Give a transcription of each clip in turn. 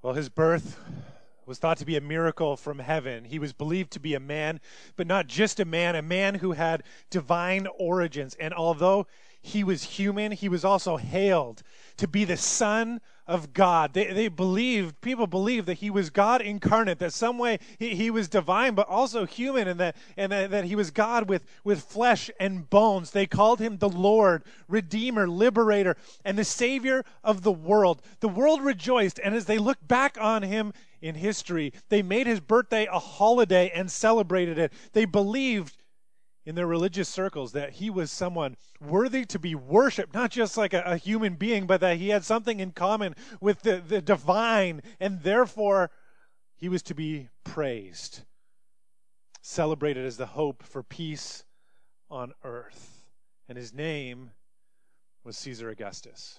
Well, his birth was thought to be a miracle from heaven. He was believed to be a man, but not just a man who had divine origins. And although he was human, he was also hailed to be the Son of God. People believed that he was God incarnate, that some way he was divine, but also human, and that he was God with flesh and bones. They called him the Lord, Redeemer, Liberator, and the Savior of the world. The world rejoiced, and as they looked back on him in history, they made his birthday a holiday and celebrated it. They believed in their religious circles that he was someone worthy to be worshipped, not just like a human being, but that he had something in common with the divine, and therefore he was to be praised, celebrated as the hope for peace on earth. And his name was Caesar Augustus.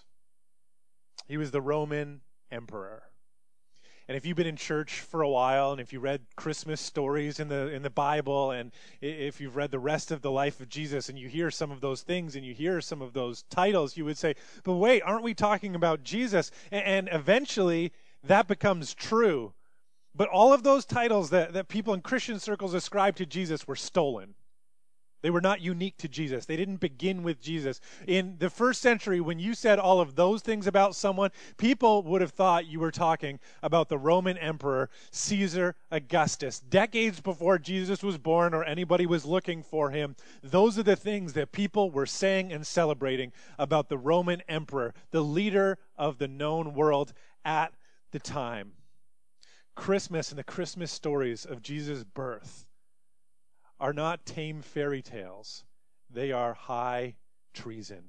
He was the Roman emperor. And if you've been in church for a while, and if you read Christmas stories in the Bible, and if you've read the rest of the life of Jesus, and you hear some of those things, and you hear some of those titles, you would say, but wait, aren't we talking about Jesus? And eventually, that becomes true. But all of those titles that people in Christian circles ascribe to Jesus were stolen. They were not unique to Jesus. They didn't begin with Jesus. In the first century, when you said all of those things about someone, people would have thought you were talking about the Roman emperor, Caesar Augustus. Decades before Jesus was born or anybody was looking for him, those are the things that people were saying and celebrating about the Roman emperor, the leader of the known world at the time. Christmas and the Christmas stories of Jesus' birth are not tame fairy tales. They are high treason.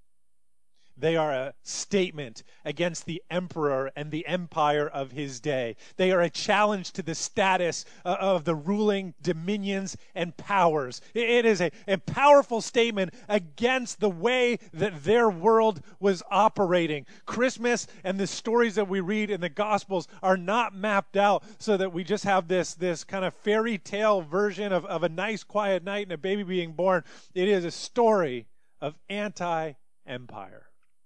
They are a statement against the emperor and the empire of his day. They are a challenge to the status of the ruling dominions and powers. It is a powerful statement against the way that their world was operating. Christmas and the stories that we read in the Gospels are not mapped out so that we just have this kind of fairy tale version of a nice quiet night and a baby being born. It is a story of anti-empire.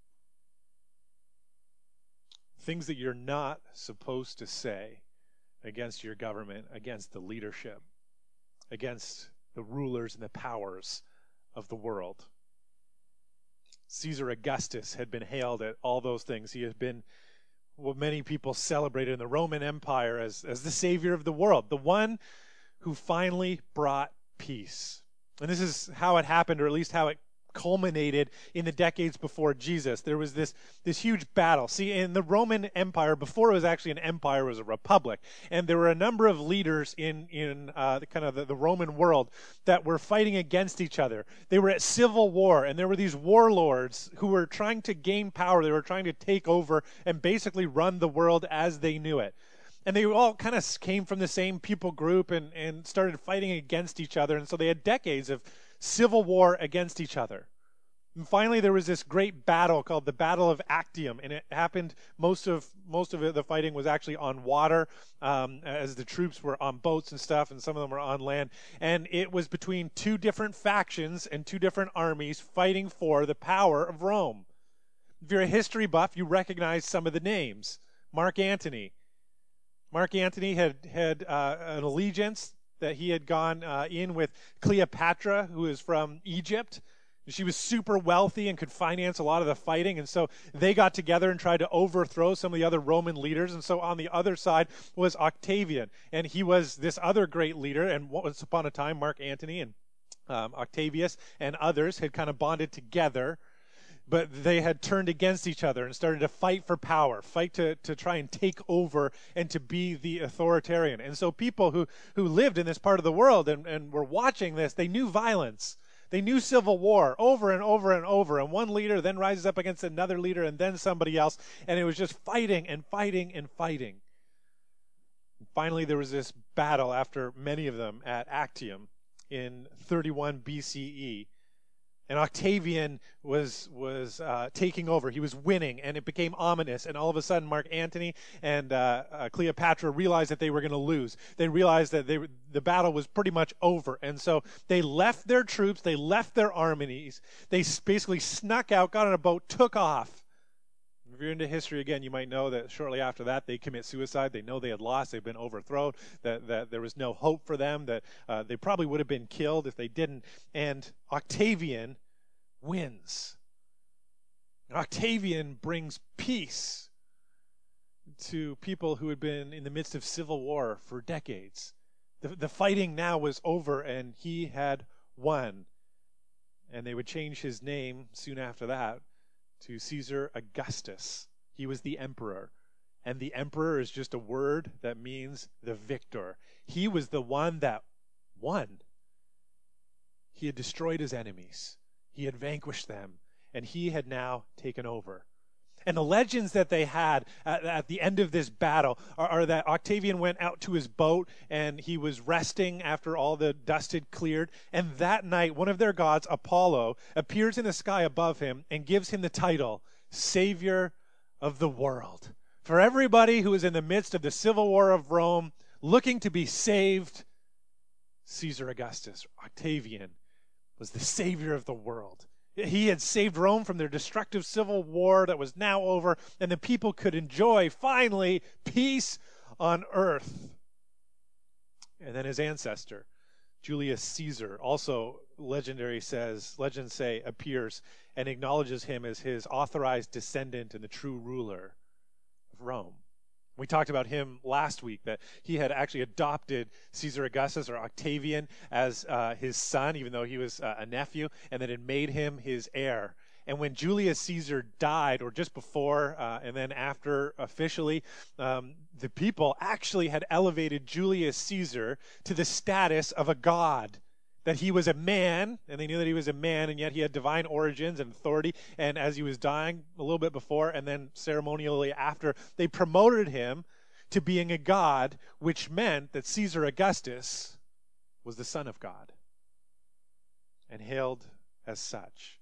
Things that you're not supposed to say against your government, against the leadership, against the rulers and the powers of the world. Caesar Augustus had been hailed at all those things. He had been what many people celebrated in the Roman Empire as the savior of the world, the one who finally brought peace. And this is how it happened, or at least how it culminated in the decades before Jesus. There was this huge battle. See, in the Roman Empire, before it was actually an empire, it was a republic. And there were a number of leaders in the Roman world that were fighting against each other. They were at civil war, and there were these warlords who were trying to gain power. They were trying to take over and basically run the world as they knew it. And they all kind of came from the same people group and started fighting against each other. And so they had decades of civil war against each other. And finally, there was this great battle called the Battle of Actium, and it happened. Most of it, the fighting was actually on water, as the troops were on boats and stuff, and some of them were on land. And it was between two different factions and two different armies fighting for the power of Rome. If you're a history buff, you recognize some of the names. Mark Antony. Mark Antony had an allegiance that he had gone in with Cleopatra, who is from Egypt. She was super wealthy and could finance a lot of the fighting, and so they got together and tried to overthrow some of the other Roman leaders. And so on the other side was Octavian, and he was this other great leader. And once upon a time, Mark Antony and Octavius and others had kind of bonded together, but they had turned against each other and started to fight for power, fight to try and take over and to be the authoritarian. And so people who lived in this part of the world and were watching this, they knew violence. They knew civil war over and over and over. And one leader then rises up against another leader and then somebody else. And it was just fighting and fighting and fighting. And finally, there was this battle after many of them at Actium in 31 BCE. And Octavian was taking over. He was winning, and it became ominous. And all of a sudden, Mark Antony and Cleopatra realized that they were going to lose. They realized that the battle was pretty much over. And so they left their troops. They left their armies. They basically snuck out, got on a boat, took off. If you're into history again, you might know that shortly after that they commit suicide. They know they had lost. They've been overthrown. That there was no hope for them. That they probably would have been killed if they didn't. And Octavian wins. Octavian brings peace to people who had been in the midst of civil war for decades. The fighting now was over, and he had won. And they would change his name soon after that to Caesar Augustus. He was the emperor. And the emperor is just a word that means the victor. He was the one that won. He had destroyed his enemies. He had vanquished them. And he had now taken over. And the legends that they had at the end of this battle are that Octavian went out to his boat and he was resting after all the dust had cleared. And that night, one of their gods, Apollo, appears in the sky above him and gives him the title, Savior of the World. For everybody who was in the midst of the civil war of Rome, looking to be saved, Caesar Augustus, Octavian, was the savior of the world. He had saved Rome from their destructive civil war that was now over, and the people could enjoy, finally, peace on earth. And then his ancestor, Julius Caesar, also legends say, appears and acknowledges him as his authorized descendant and the true ruler of Rome. We talked about him last week, that he had actually adopted Caesar Augustus, or Octavian, as his son, even though he was a nephew, and that it made him his heir. And when Julius Caesar died, or just before and then after officially, the people actually had elevated Julius Caesar to the status of a god. That he was a man, and they knew that he was a man, and yet he had divine origins and authority. And as he was dying a little bit before, and then ceremonially after, they promoted him to being a god, which meant that Caesar Augustus was the son of God and hailed as such.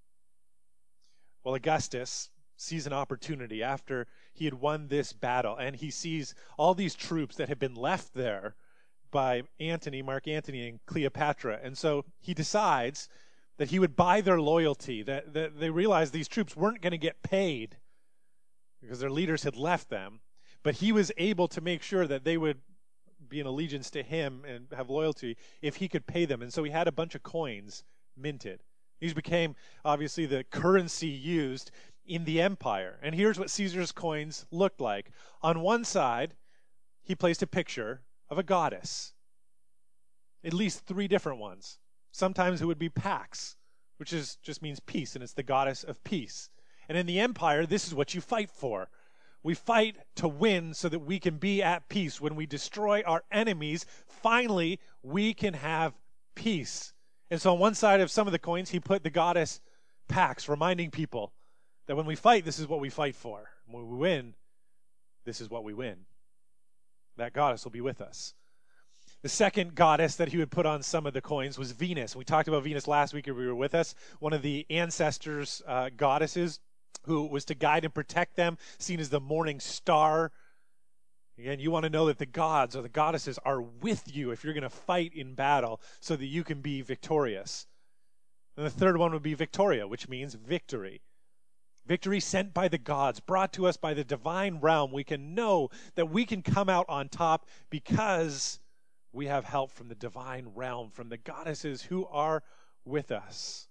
Well, Augustus sees an opportunity after he had won this battle, and he sees all these troops that had been left there by Mark Antony, and Cleopatra. And so he decides that he would buy their loyalty, that they realized these troops weren't going to get paid because their leaders had left them, but he was able to make sure that they would be in allegiance to him and have loyalty if he could pay them. And so he had a bunch of coins minted. These became, obviously, the currency used in the empire. And here's what Caesar's coins looked like. On one side, he placed a picture of a goddess. At least 3 different ones. Sometimes it would be Pax, which just means peace, and it's the goddess of peace. And in the empire, this is what you fight for. We fight to win so that we can be at peace. When we destroy our enemies, finally, we can have peace. And so on one side of some of the coins, he put the goddess Pax, reminding people that when we fight, this is what we fight for. When we win, this is what we win. That goddess will be with us. The second goddess that he would put on some of the coins was Venus. We talked about Venus last week if you were with us. One of the ancestors' goddesses who was to guide and protect them, seen as the morning star. Again, you want to know that the gods or the goddesses are with you if you're going to fight in battle so that you can be victorious. And the third one would be Victoria, which means victory. Victory sent by the gods, brought to us by the divine realm. We can know that we can come out on top because we have help from the divine realm, from the goddesses who are with us.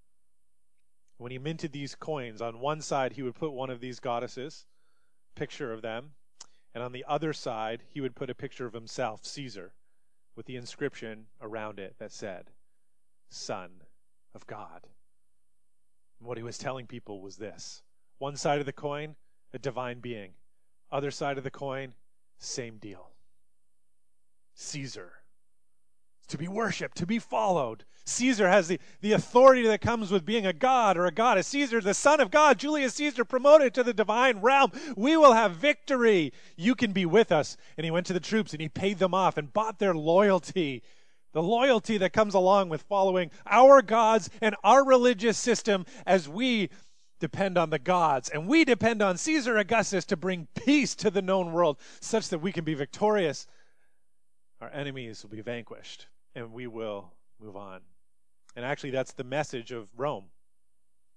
When he minted these coins, on one side he would put one of these goddesses, picture of them, and on the other side he would put a picture of himself, Caesar, with the inscription around it that said, Son of God. And what he was telling people was this. One side of the coin, a divine being. Other side of the coin, same deal. Caesar. To be worshipped, to be followed. Caesar has the authority that comes with being a god or a goddess. Caesar, the son of God, Julius Caesar, promoted to the divine realm. We will have victory. You can be with us. And he went to the troops and he paid them off and bought their loyalty. The loyalty that comes along with following our gods and our religious system as we depend on the gods. And we depend on Caesar Augustus to bring peace to the known world such that we can be victorious. Our enemies will be vanquished and we will move on. And actually, that's the message of Rome.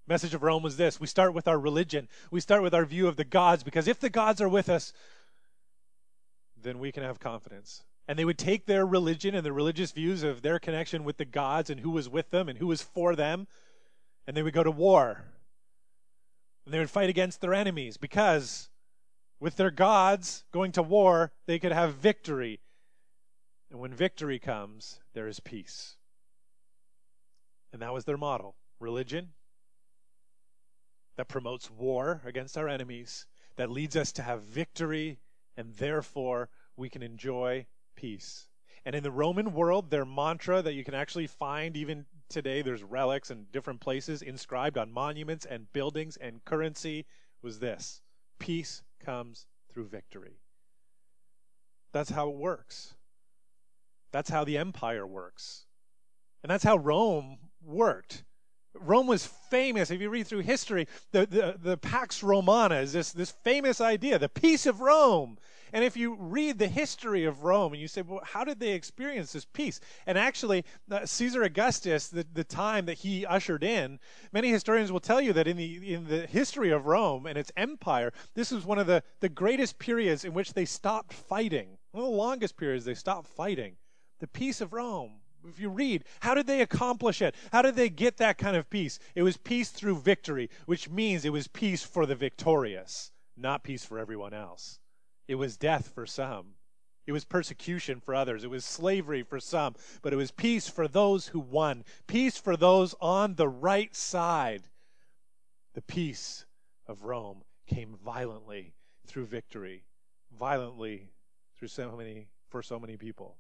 Message of Rome was this: we start with our religion. We start with our view of the gods, because if the gods are with us, then we can have confidence. And they would take their religion and the religious views of their connection with the gods and who was with them and who was for them, and they would go to war. And they would fight against their enemies, because with their gods going to war, they could have victory. And when victory comes, there is peace. And that was their model. Religion that promotes war against our enemies, that leads us to have victory, and therefore we can enjoy peace. And in the Roman world, their mantra that you can actually find even today, there's relics in different places inscribed on monuments and buildings and currency, was this: peace comes through victory. That's how it works. That's how the empire works. And that's how Rome worked. Rome was famous. If you read through history, the Pax Romana is this famous idea, the peace of Rome. And if you read the history of Rome and you say, well, how did they experience this peace? And actually, Caesar Augustus, the time that he ushered in, many historians will tell you that in the history of Rome and its empire, this was one of the greatest periods in which they stopped fighting. One of the longest periods they stopped fighting. The peace of Rome. If you read, how did they accomplish it? How did they get that kind of peace? It was peace through victory, which means it was peace for the victorious, not peace for everyone else. It was death for some. It was persecution for others. It was slavery for some. But it was peace for those who won. Peace for those on the right side. The peace of Rome came violently through victory. Violently for so many people.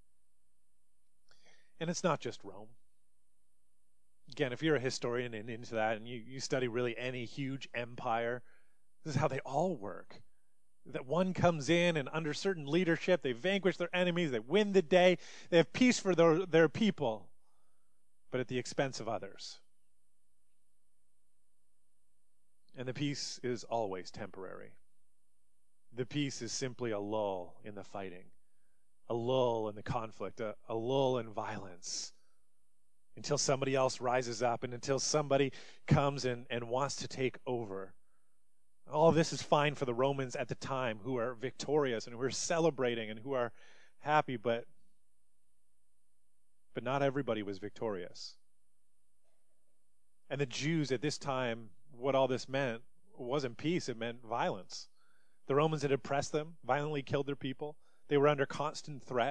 And it's not just Rome. Again, if you're a historian and into that, and you study really any huge empire, this is how they all work. That one comes in, and under certain leadership, they vanquish their enemies, they win the day, they have peace for their people, but at the expense of others. And the peace is always temporary. The peace is simply a lull in the fighting. A lull in the conflict, a lull in violence, until somebody else rises up and until somebody comes and wants to take over. All this is fine for the Romans at the time, who are victorious and who are celebrating and who are happy, but not everybody was victorious. And the Jews at this time, what all this meant wasn't peace, it meant violence. The Romans had oppressed them, violently killed their people. They were under constant threat.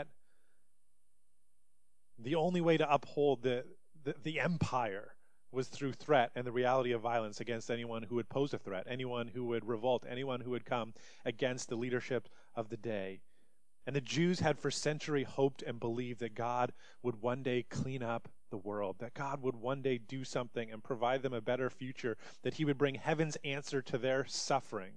The only way to uphold the empire was through threat and the reality of violence against anyone who would pose a threat, anyone who would revolt, anyone who would come against the leadership of the day. And the Jews had for centuries hoped and believed that God would one day clean up the world, that God would one day do something and provide them a better future, that he would bring heaven's answer to their suffering.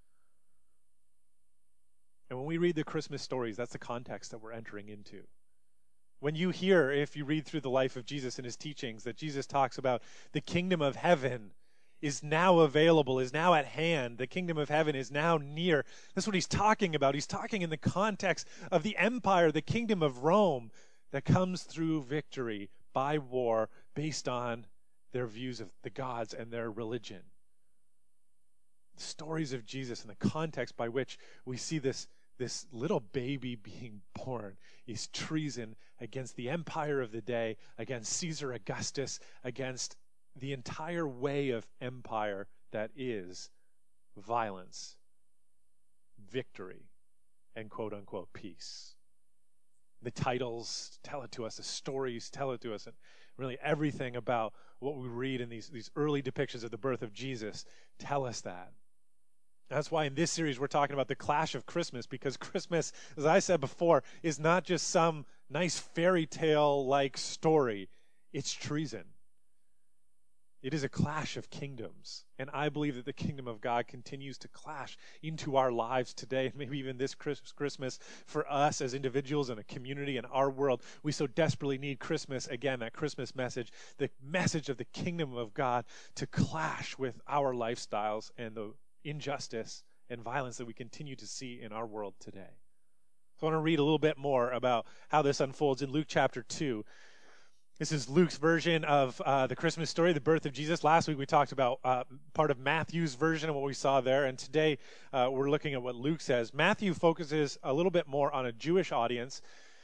And when we read the Christmas stories, that's the context that we're entering into. When you hear, if you read through the life of Jesus and his teachings, that Jesus talks about the kingdom of heaven is now available, is now at hand, the kingdom of heaven is now near. That's what he's talking about. He's talking in the context of the empire, the kingdom of Rome, that comes through victory by war based on their views of the gods and their religion. The stories of Jesus and the context by which we see this little baby being born is treason against the empire of the day, against Caesar Augustus, against the entire way of empire that is violence, victory, and quote-unquote peace. The titles tell it to us, the stories tell it to us, and really everything about what we read in these early depictions of the birth of Jesus tell us that. That's why in this series we're talking about the clash of Christmas, because Christmas, as I said before, is not just some nice fairy tale-like story. It's treason. It is a clash of kingdoms. And I believe that the kingdom of God continues to clash into our lives today, and maybe even this Christmas for us as individuals and a community in our world. We so desperately need Christmas, again, that Christmas message, the message of the kingdom of God to clash with our lifestyles and the injustice and violence that we continue to see in our world today. So I want to read a little bit more about how this unfolds in Luke chapter 2. This is Luke's version of the Christmas story, the birth of Jesus. Last week we talked about part of Matthew's version of what we saw there, and today we're looking at what Luke says. Matthew focuses a little bit more on a Jewish audience,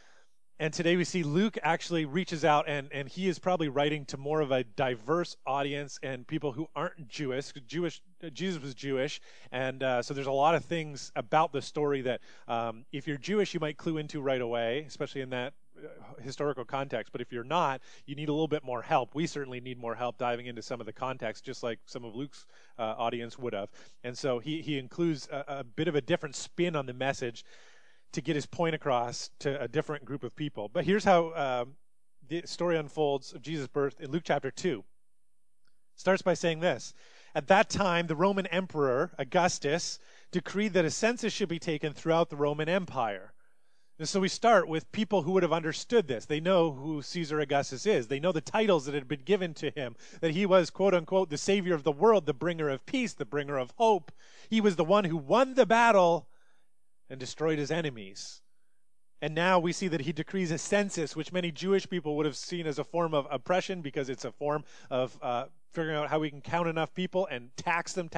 and today we see Luke actually reaches out, and he is probably writing to more of a diverse audience and people who aren't Jewish. Jesus was Jewish, and so there's a lot of things about the story that if you're Jewish, you might clue into right away, especially in that historical context. But if you're not, you need a little bit more help. We certainly need more help diving into some of the context, just like some of Luke's audience would have. And so he includes a bit of a different spin on the message to get his point across to a different group of people. But here's how the story unfolds of Jesus' birth in Luke chapter 2. It starts by saying this: At that time, the Roman emperor, Augustus, decreed that a census should be taken throughout the Roman Empire. And so we start with people who would have understood this. They know who Caesar Augustus is. They know the titles that had been given to him, that he was, quote unquote, the savior of the world, the bringer of peace, the bringer of hope. He was the one who won the battle and destroyed his enemies. And now we see that he decrees a census, which many Jewish people would have seen as a form of oppression, because it's a form of figuring out how we can count enough people and tax them.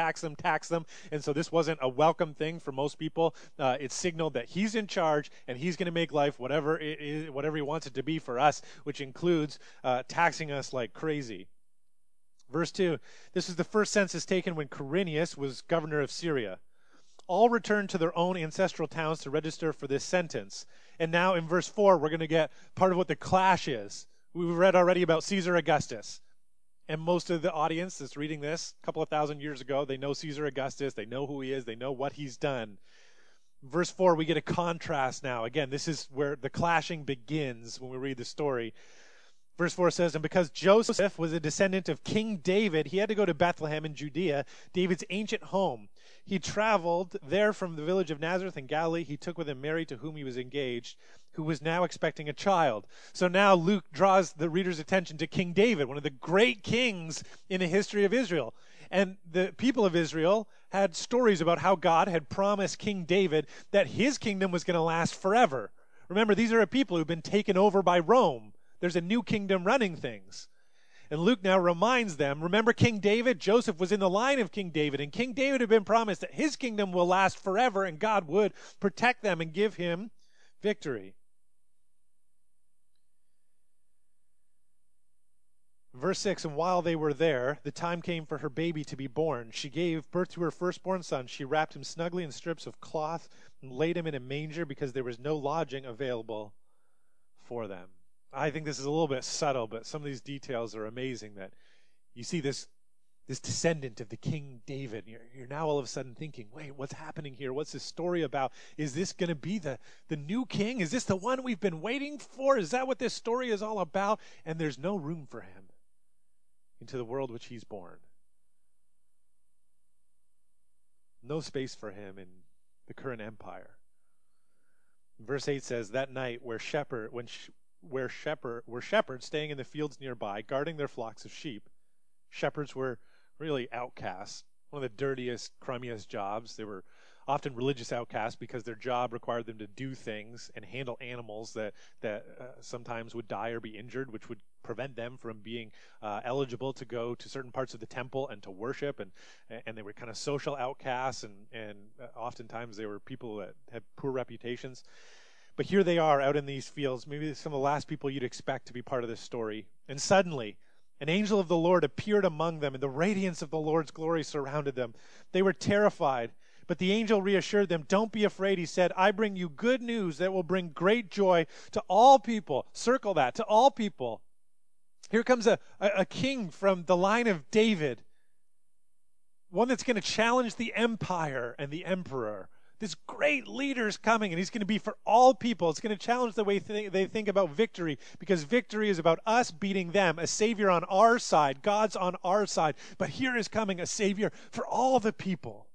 And so this wasn't a welcome thing for most people. It signaled that he's in charge and he's going to make life whatever it is, whatever he wants it to be for us, which includes taxing us like crazy. Verse 2, this is the first census taken when Quirinius was governor of Syria. All returned to their own ancestral towns to register for this sentence. And now in verse 4, we're going to get part of what the clash is. We've read already about Caesar Augustus. And most of the audience that's reading this, a couple of thousand years ago, they know Caesar Augustus, they know who he is, they know what he's done. Verse 4, we get a contrast now. Again, this is where the clashing begins when we read the story. Verse 4 says, and because Joseph was a descendant of King David, he had to go to Bethlehem in Judea, David's ancient home. He traveled there from the village of Nazareth in Galilee. He took with him Mary, to whom he was engaged, who was now expecting a child. So now Luke draws the reader's attention to King David, one of the great kings in the history of Israel. And the people of Israel had stories about how God had promised King David that his kingdom was going to last forever. Remember, these are a people who've been taken over by Rome. There's a new kingdom running things. And Luke now reminds them, remember King David? Joseph was in the line of King David, and King David had been promised that his kingdom will last forever, and God would protect them and give him victory. Verse 6, and while they were there, the time came for her baby to be born. She gave birth to her firstborn son. She wrapped him snugly in strips of cloth and laid him in a manger because there was no lodging available for them. I think this is a little bit subtle, but some of these details are amazing, that you see this descendant of the King David. You're now all of a sudden thinking, wait, what's happening here? What's this story about? Is this going to be the new king? Is this the one we've been waiting for? Is that what this story is all about? And there's no room for him into the world which he's born. No space for him in the current empire. Verse 8 says, that night were shepherds staying in the fields nearby, guarding their flocks of sheep. Shepherds were really outcasts, one of the dirtiest, crummiest jobs. They were often religious outcasts because their job required them to do things and handle animals that sometimes would die or be injured, which would prevent them from being eligible to go to certain parts of the temple and to worship. And they were kind of social outcasts, and oftentimes they were people that had poor reputations. But here they are out in these fields, maybe some of the last people you'd expect to be part of this story. And suddenly, an angel of the Lord appeared among them, and the radiance of the Lord's glory surrounded them. They were terrified, but the angel reassured them. Don't be afraid, he said. I bring you good news that will bring great joy to all people. Circle that, to all people. Here comes a king from the line of David, one that's going to challenge the empire and the emperor. This great leader's coming, and he's going to be for all people. It's going to challenge the way they think about victory, because victory is about us beating them, a savior on our side. God's on our side. But here is coming a savior for all the people.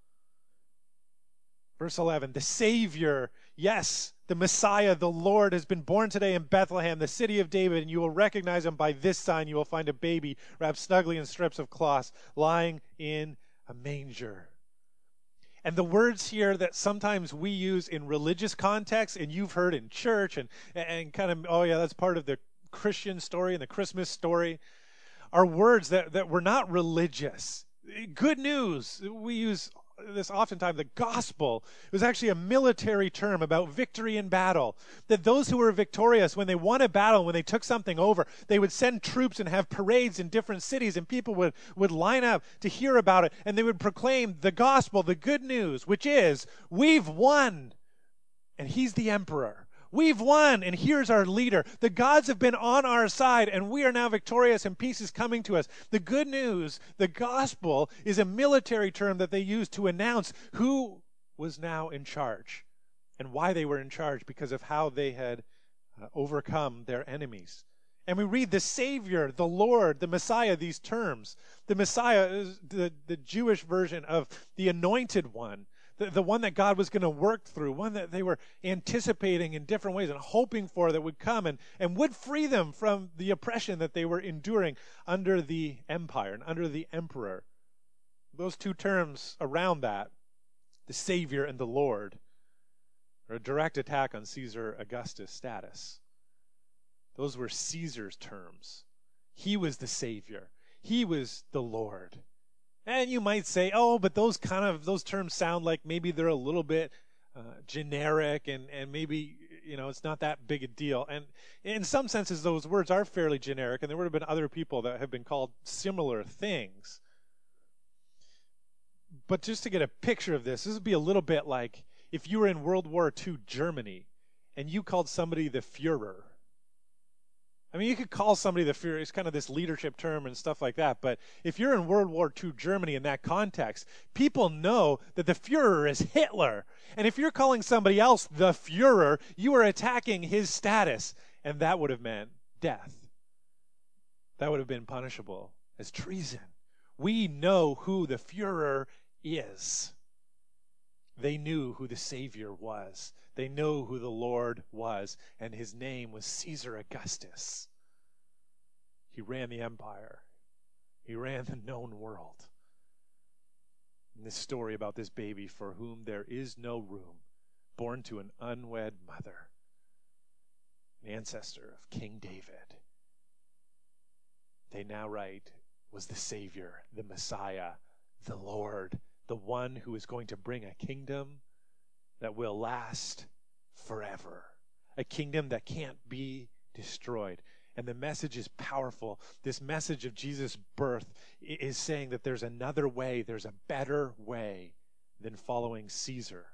Verse 11, the Savior, yes, the Messiah, the Lord, has been born today in Bethlehem, the city of David, and you will recognize him by this sign. You will find a baby wrapped snugly in strips of cloth, lying in a manger. And the words here that sometimes we use in religious context, and you've heard in church, and kind of, oh yeah, that's part of the Christian story and the Christmas story are words that were not religious. Good news, we use this oftentimes, the gospel was actually a military term about victory in battle. That those who were victorious, when they won a battle, when they took something over, they would send troops and have parades in different cities, and people would line up to hear about it, and they would proclaim the gospel, the good news, which is, we've won, and he's the emperor. We've won, and here's our leader. The gods have been on our side, and we are now victorious, and peace is coming to us. The good news, the gospel, is a military term that they used to announce who was now in charge and why they were in charge, because of how they had overcome their enemies. And we read the Savior, the Lord, the Messiah, these terms. The Messiah is the Jewish version of the anointed one. The one that God was going to work through, one that they were anticipating in different ways and hoping for that would come and would free them from the oppression that they were enduring under the empire and under the emperor. Those two terms around that, the Savior and the Lord, are a direct attack on Caesar Augustus' status. Those were Caesar's terms. He was the Savior. He was the Lord. And you might say, oh, but those terms sound like maybe they're a little bit generic and maybe, it's not that big a deal. And in some senses, those words are fairly generic, and there would have been other people that have been called similar things. But just to get a picture of this would be a little bit like if you were in World War II Germany and you called somebody the Führer. I mean, you could call somebody the Führer, it's kind of this leadership term and stuff like that, but if you're in World War II Germany in that context, people know that the Führer is Hitler. And if you're calling somebody else the Führer, you are attacking his status, and that would have meant death. That would have been punishable as treason. We know who the Führer is. They knew who the Savior was. They know who the Lord was, and his name was Caesar Augustus. He ran the empire. He ran the known world. And this story about this baby for whom there is no room, born to an unwed mother, an ancestor of King David, they now write, was the Savior, the Messiah, the Lord, the one who is going to bring a kingdom that will last forever, a kingdom that can't be destroyed. And the message is powerful. This message of Jesus' birth is saying that there's another way, there's a better way than following Caesar.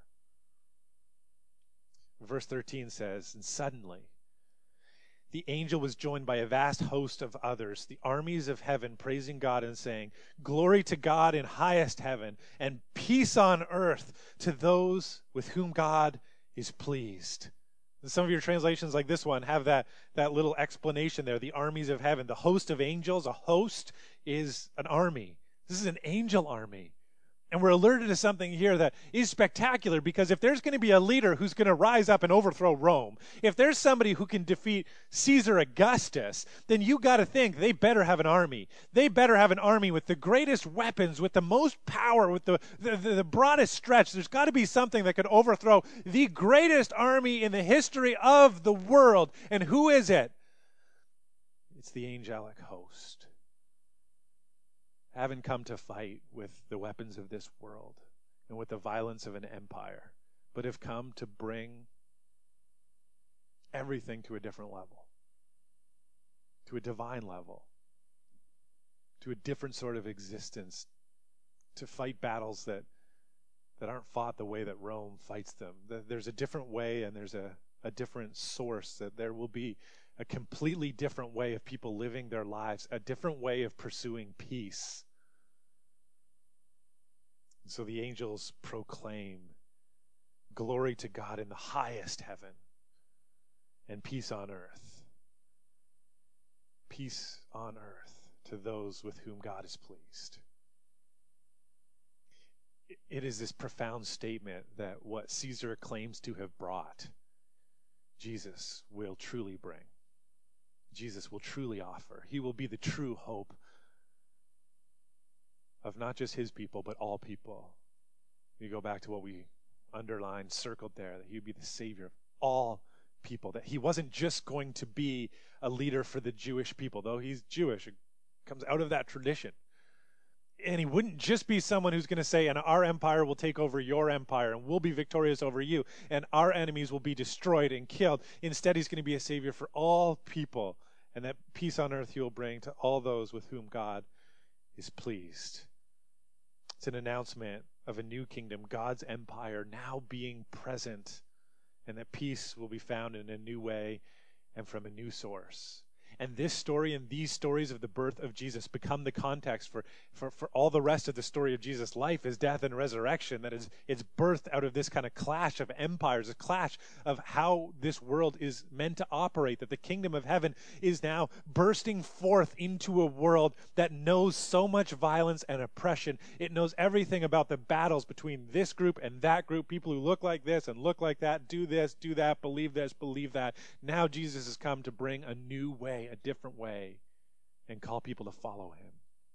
Verse 13 says, and suddenly the angel was joined by a vast host of others, the armies of heaven, praising God and saying, glory to God in highest heaven, and peace on earth to those with whom God is pleased. And some of your translations like this one have that little explanation there, the armies of heaven, the host of angels. A host is an army. This is an angel army. And we're alerted to something here that is spectacular, because if there's going to be a leader who's going to rise up and overthrow Rome, if there's somebody who can defeat Caesar Augustus, then you got to think they better have an army. They better have an army with the greatest weapons, with the most power, with the broadest stretch. There's got to be something that could overthrow the greatest army in the history of the world. And who is it? It's the angelic host. Haven't come to fight with the weapons of this world and with the violence of an empire, but have come to bring everything to a different level, to a divine level, to a different sort of existence, to fight battles that aren't fought the way that Rome fights them. There's a different way, and there's a different source, that there will be a completely different way of people living their lives, a different way of pursuing peace. So the angels proclaim, glory to God in the highest heaven, and peace on earth. Peace on earth to those with whom God is pleased. It is this profound statement that what Caesar claims to have brought, Jesus will truly bring. Jesus will truly offer. He will be the true hope of not just his people, but all people. You go back to what we underlined, circled there, that he would be the Savior of all people, that he wasn't just going to be a leader for the Jewish people, though he's Jewish. It comes out of that tradition. And he wouldn't just be someone who's going to say, and our empire will take over your empire, and we'll be victorious over you, and our enemies will be destroyed and killed. Instead, he's going to be a savior for all people, and that peace on earth he will bring to all those with whom God is pleased. It's an announcement of a new kingdom, God's empire now being present, and that peace will be found in a new way and from a new source. And this story and these stories of the birth of Jesus become the context for all the rest of the story of Jesus' life, his death and resurrection, that is, it's birthed out of this kind of clash of empires, a clash of how this world is meant to operate, that the kingdom of heaven is now bursting forth into a world that knows so much violence and oppression. It knows everything about the battles between this group and that group, people who look like this and look like that, do this, do that, believe this, believe that. Now Jesus has come to bring a new way, a different way, and call people to follow him.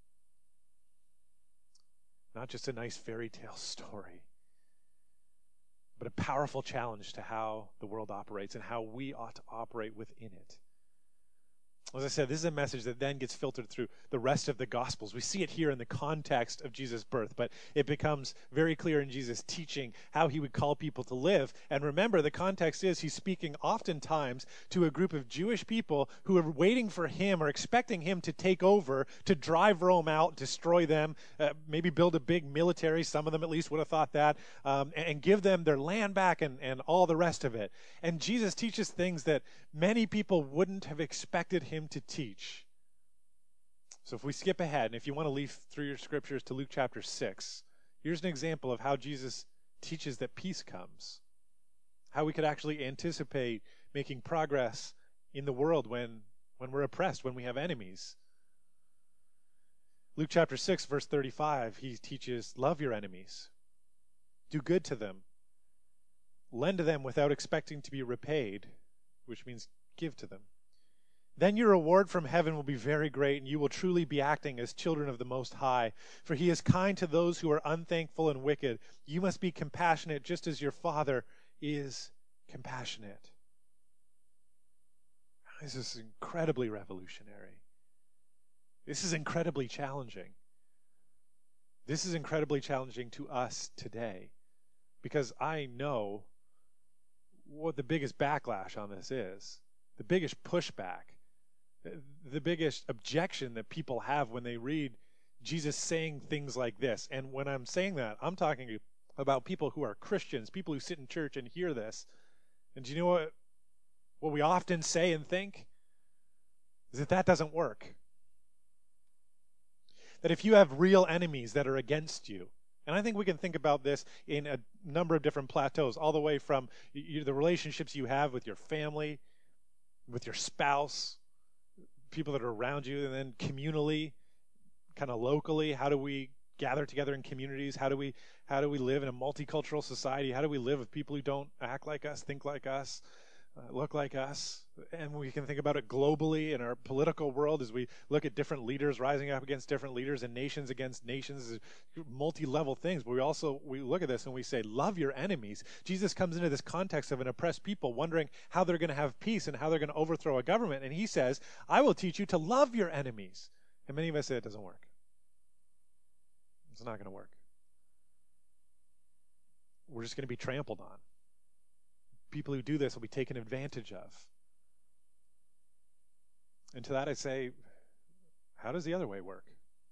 Not just a nice fairy tale story, but a powerful challenge to how the world operates and how we ought to operate within it. As I said, this is a message that then gets filtered through the rest of the Gospels. We see it here in the context of Jesus' birth, but it becomes very clear in Jesus' teaching how he would call people to live. And remember, the context is he's speaking oftentimes to a group of Jewish people who are waiting for him or expecting him to take over, to drive Rome out, destroy them, maybe build a big military, some of them at least would have thought that, and give them their land back and all the rest of it. And Jesus teaches things that many people wouldn't have expected him to teach. So if we skip ahead, and if you want to leaf through your scriptures to Luke chapter 6, here's an example of how Jesus teaches that peace comes, how we could actually anticipate making progress in the world when we're oppressed, when we have enemies. Luke chapter 6, verse 35, he teaches, love your enemies, do good to them, lend to them without expecting to be repaid, which means give to them. Then your reward from heaven will be very great, and you will truly be acting as children of the Most High. For he is kind to those who are unthankful and wicked. You must be compassionate just as your Father is compassionate. This is incredibly revolutionary. This is incredibly challenging. This is incredibly challenging to us today, because I know what the biggest backlash on this is, the biggest pushback. The biggest objection that people have when they read Jesus saying things like this. And when I'm saying that, I'm talking about people who are Christians, people who sit in church and hear this. And do you know what we often say and think? Is that doesn't work. That if you have real enemies that are against you, and I think we can think about this in a number of different plateaus, all the way from the relationships you have with your family, with your spouse, people that are around you, and then communally, kind of locally, how do we gather together in communities? How do we live in a multicultural society? How do we live with people who don't act like us, think like us, look like us? And we can think about it globally in our political world as we look at different leaders rising up against different leaders and nations against nations, multi-level things. But we look at this and we say, love your enemies. Jesus comes into this context of an oppressed people wondering how they're going to have peace and how they're going to overthrow a government. And he says, I will teach you to love your enemies. And many of us say it doesn't work. It's not going to work. We're just going to be trampled on. People who do this will be taken advantage of. And to that I say, how does the other way work?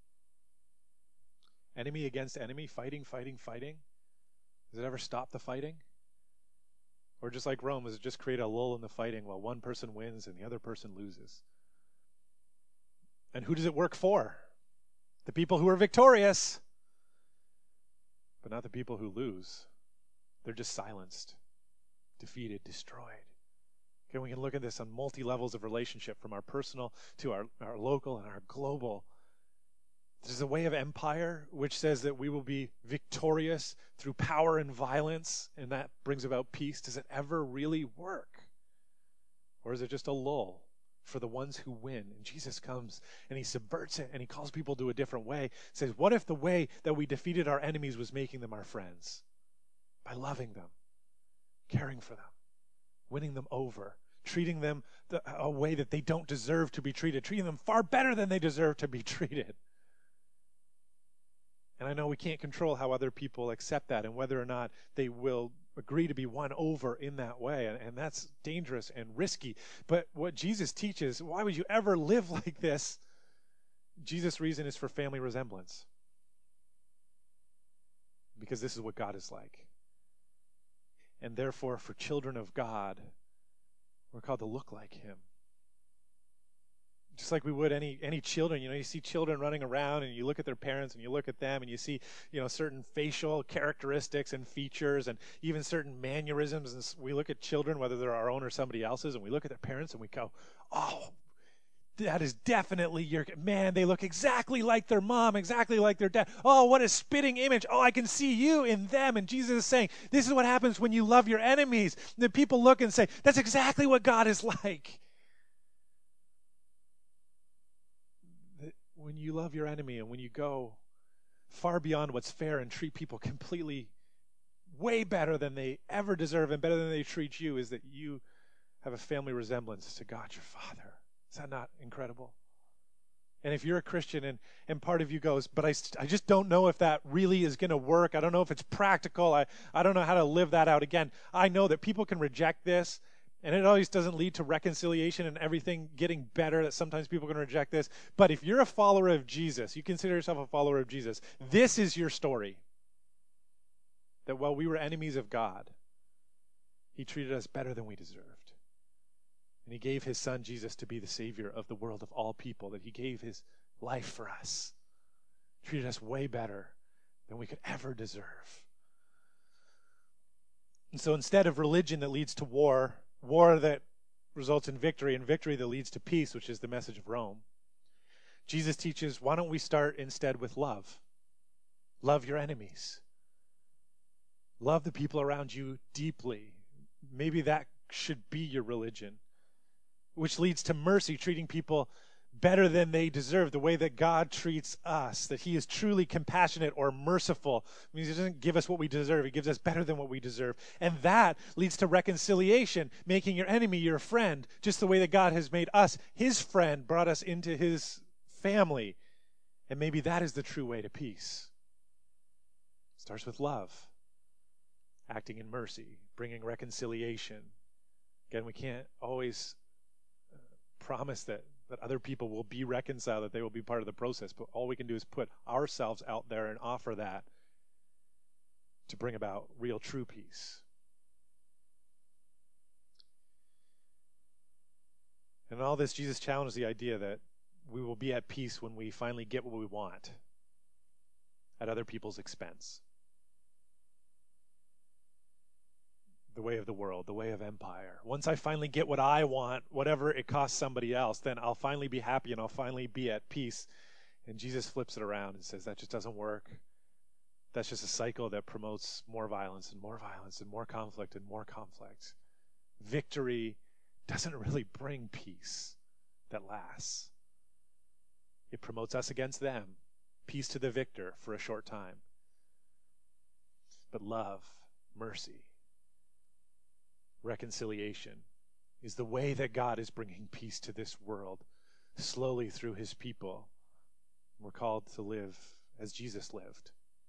Enemy against enemy, fighting. Does it ever stop the fighting? Or just like Rome, does it just create a lull in the fighting while one person wins and the other person loses? And who does it work for? The people who are victorious, but not the people who lose. They're just silenced, defeated, destroyed. Okay, we can look at this on multi-levels of relationship, from our personal to our local and our global. There's a way of empire which says that we will be victorious through power and violence, and that brings about peace. Does it ever really work? Or is it just a lull for the ones who win? And Jesus comes and he subverts it and he calls people to a different way. Says, what if the way that we defeated our enemies was making them our friends? By loving them, caring for them, winning them over, treating them a way that they don't deserve to be treated, treating them far better than they deserve to be treated. And I know we can't control how other people accept that and whether or not they will agree to be won over in that way. And that's dangerous and risky. But what Jesus teaches, why would you ever live like this? Jesus' reason is for family resemblance. Because this is what God is like. And therefore, for children of God, we're called to look like him. Just like we would any children. You see children running around and you look at their parents and you look at them and you see, certain facial characteristics and features and even certain mannerisms. And we look at children, whether they're our own or somebody else's, and we look at their parents and we go, oh, that is definitely man, they look exactly like their mom, exactly like their dad. Oh, what a spitting image. Oh, I can see you in them. And Jesus is saying, this is what happens when you love your enemies. And then people look and say, that's exactly what God is like. When you love your enemy and when you go far beyond what's fair and treat people completely way better than they ever deserve and better than they treat you, is that you have a family resemblance to God your Father. Is that not incredible? And if you're a Christian and part of you goes, but I just don't know if that really is going to work. I don't know if it's practical. I don't know how to live that out. Again, I know that people can reject this. And it always doesn't lead to reconciliation and everything getting better, that sometimes people can reject this. But if you're a follower of Jesus, you consider yourself a follower of Jesus, this is your story. That while we were enemies of God, he treated us better than we deserved. And he gave his son Jesus to be the Savior of the world, of all people, that he gave his life for us. Treated us way better than we could ever deserve. And so instead of religion that leads to war that results in victory, and victory that leads to peace, which is the message of Rome, Jesus teaches, why don't we start instead with love? Love your enemies. Love the people around you deeply. Maybe that should be your religion, which leads to mercy, treating people better than they deserve, the way that God treats us, that he is truly compassionate or merciful. It means he doesn't give us what we deserve. He gives us better than what we deserve. And that leads to reconciliation, making your enemy your friend, just the way that God has made us his friend, brought us into his family. And maybe that is the true way to peace. It starts with love, acting in mercy, bringing reconciliation. Again, we can't always promise that other people will be reconciled, that they will be part of the process. But all we can do is put ourselves out there and offer that to bring about real, true peace. And in all this, Jesus challenged the idea that we will be at peace when we finally get what we want at other people's expense. The way of the world, the way of empire. Once I finally get what I want, whatever it costs somebody else, then I'll finally be happy and I'll finally be at peace. And Jesus flips it around and says that just doesn't work. That's just a cycle that promotes more violence and more violence and more conflict and more conflict. Victory doesn't really bring peace that lasts. It promotes us against them. Peace to the victor for a short time. But love, mercy, reconciliation is the way that God is bringing peace to this world, slowly through his people. We're called to live as Jesus lived.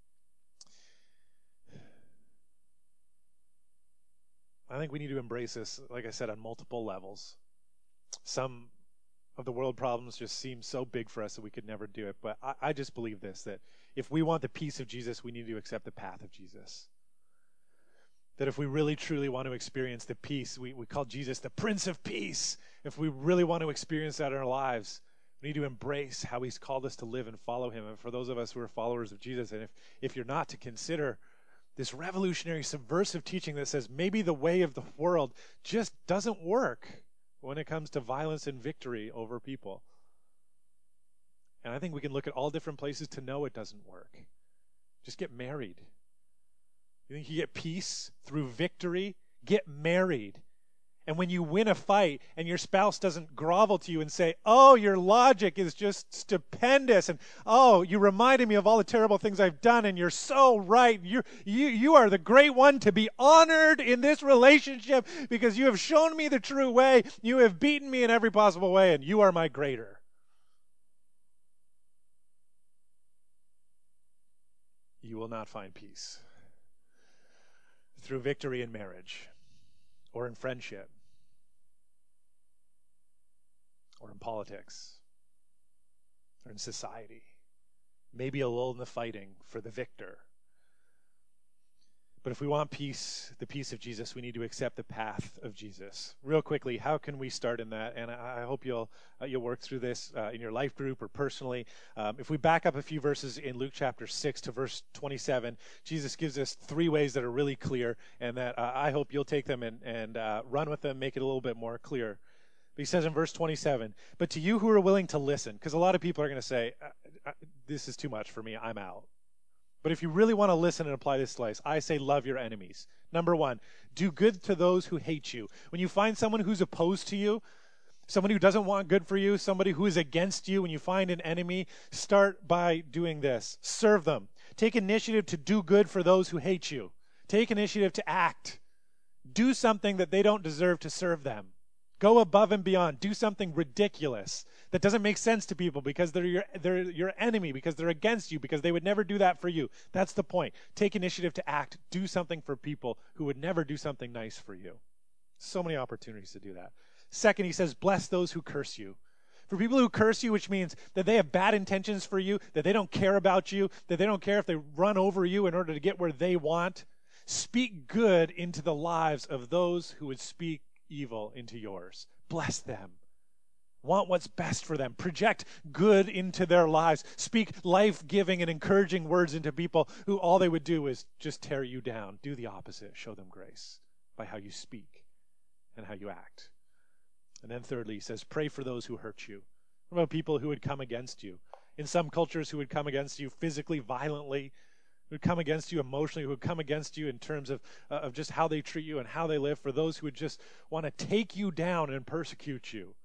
I think we need to embrace this, like I said, on multiple levels. Some of the world problems just seem so big for us that we could never do it. But I just believe this, that if we want the peace of Jesus, we need to accept the path of Jesus. That if we really truly want to experience the peace, we call Jesus the Prince of Peace. If we really want to experience that in our lives, we need to embrace how he's called us to live and follow him. And for those of us who are followers of Jesus, and if you're not, to consider this revolutionary, subversive teaching that says maybe the way of the world just doesn't work when it comes to violence and victory over people. And I think we can look at all different places to know it doesn't work. Just get married. You think you get peace through victory? Get married And when you win a fight and your spouse doesn't grovel to you and say, oh, your logic is just stupendous, and oh, you reminded me of all the terrible things I've done, and you're so right. You are the great one to be honored in this relationship because you have shown me the true way. You have beaten me in every possible way, and you are my greater. You will not find peace through victory in marriage or in friendship or in politics or in society. Maybe a lull in the fighting for the victor. But if we want peace, the peace of Jesus, we need to accept the path of Jesus. Real quickly, how can we start in that? And I hope you'll work through this in your life group or personally. If we back up a few verses in Luke chapter 6 to verse 27, Jesus gives us 3 ways that are really clear, and that I hope you'll take them and run with them, make it a little bit more clear. But he says in verse 27, but to you who are willing to listen, because a lot of people are going to say, this is too much for me, I'm out. But if you really want to listen and apply this slice, I say love your enemies. Number 1, do good to those who hate you. When you find someone who's opposed to you, somebody who doesn't want good for you, somebody who is against you, when you find an enemy, start by doing this. Serve them. Take initiative to do good for those who hate you. Take initiative to act. Do something that they don't deserve to serve them. Go above and beyond. Do something ridiculous that doesn't make sense to people because they're your enemy, because they're against you, because they would never do that for you. That's the point. Take initiative to act. Do something for people who would never do something nice for you. So many opportunities to do that. Second, he says, bless those who curse you. For people who curse you, which means that they have bad intentions for you, that they don't care about you, that they don't care if they run over you in order to get where they want, speak good into the lives of those who would speak evil into yours. Bless them. Want what's best for them. Project good into their lives. Speak life-giving and encouraging words into people who all they would do is just tear you down. Do the opposite. Show them grace by how you speak and how you act. And then thirdly, he says, pray for those who hurt you. What about people who would come against you? In some cultures, who would come against you physically, violently, who would come against you emotionally, who would come against you in terms of just how they treat you and how they live, for those who would just want to take you down and persecute you.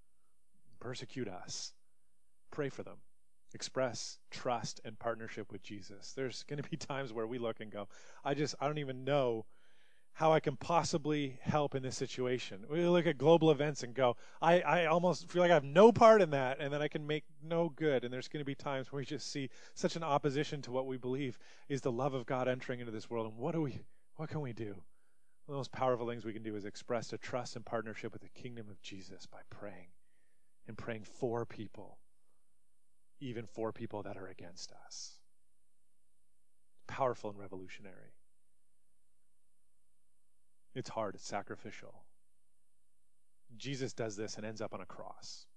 Persecute us. Pray for them. Express trust and partnership with Jesus. There's going to be times where we look and go, I don't even know how I can possibly help in this situation. We look at global events and go, I almost feel like I have no part in that, and that I can make no good. And there's going to be times where we just see such an opposition to what we believe is the love of God entering into this world. And what can we do? One of the most powerful things we can do is express a trust and partnership with the kingdom of Jesus by praying, and praying for people, even for people that are against us. Powerful and revolutionary. It's hard, it's sacrificial. Jesus does this and ends up on a cross.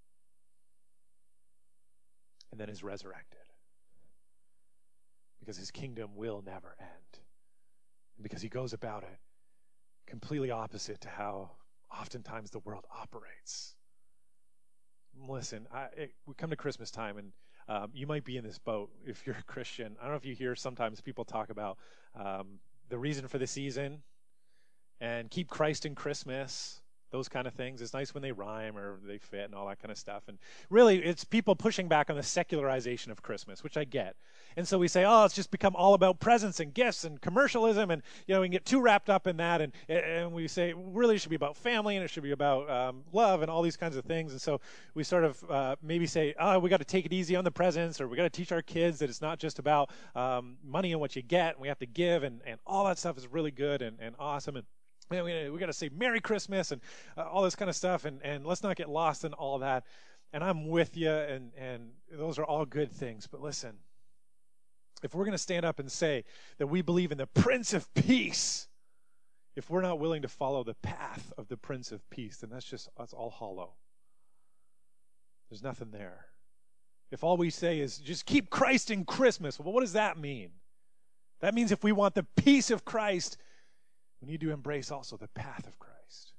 And then is resurrected. Because his kingdom will never end. And because he goes about it completely opposite to how oftentimes the world operates. Listen, we come to Christmas time, and you might be in this boat if you're a Christian. I don't know if you hear sometimes people talk about the reason for the season, and keep Christ in Christmas, those kind of things. It's nice when they rhyme or they fit and all that kind of stuff. And really, it's people pushing back on the secularization of Christmas, which I get. And so we say, oh, it's just become all about presents and gifts and commercialism, and we can get too wrapped up in that. And we say, really, it should be about family, and it should be about love and all these kinds of things. And so we sort of maybe say, oh, we got to take it easy on the presents, or we got to teach our kids that it's not just about money and what you get, and we have to give, and all that stuff is really good and awesome. And we got to say Merry Christmas and all this kind of stuff, and let's not get lost in all that. And I'm with you, and those are all good things. But listen, if we're going to stand up and say that we believe in the Prince of Peace, if we're not willing to follow the path of the Prince of Peace, then that's all hollow. There's nothing there. If all we say is just keep Christ in Christmas, well, what does that mean? That means if we want the peace of Christ, we need to embrace also the path of Christ.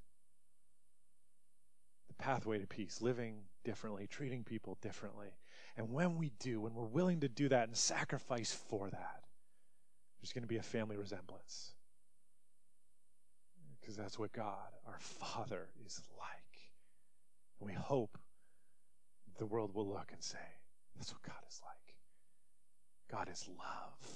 The pathway to peace, living differently, treating people differently. And when we do, when we're willing to do that and sacrifice for that, there's going to be a family resemblance. because that's what God, our Father, is like. And we hope the world will look and say, that's what God is like. God is love.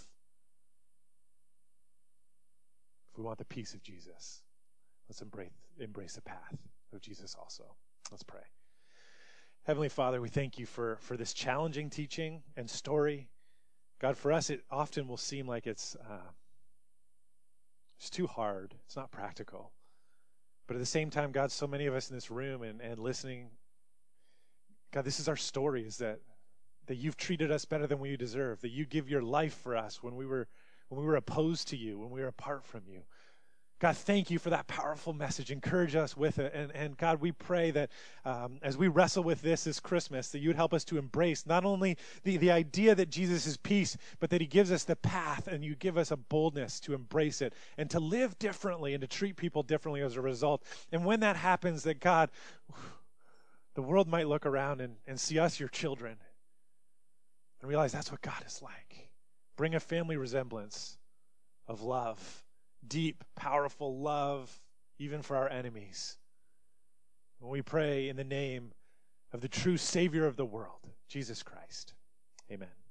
If we want the peace of Jesus, let's embrace the path of Jesus also. Let's pray. Heavenly Father, we thank you for this challenging teaching and story. God, for us, it often will seem like it's too hard. It's not practical. But at the same time, God, so many of us in this room and listening, God, this is our story, is that you've treated us better than we deserve, that you give your life for us when we were opposed to you, when we were apart from you. God, thank you for that powerful message. Encourage us with it. And God, we pray that as we wrestle with this Christmas, that you would help us to embrace not only the idea that Jesus is peace, but that he gives us the path and you give us a boldness to embrace it and to live differently and to treat people differently as a result. And when that happens, that God, the world might look around and see us, your children, and realize that's what God is like. Bring a family resemblance of love. Deep, powerful love, even for our enemies. When we pray in the name of the true Savior of the world, Jesus Christ. Amen.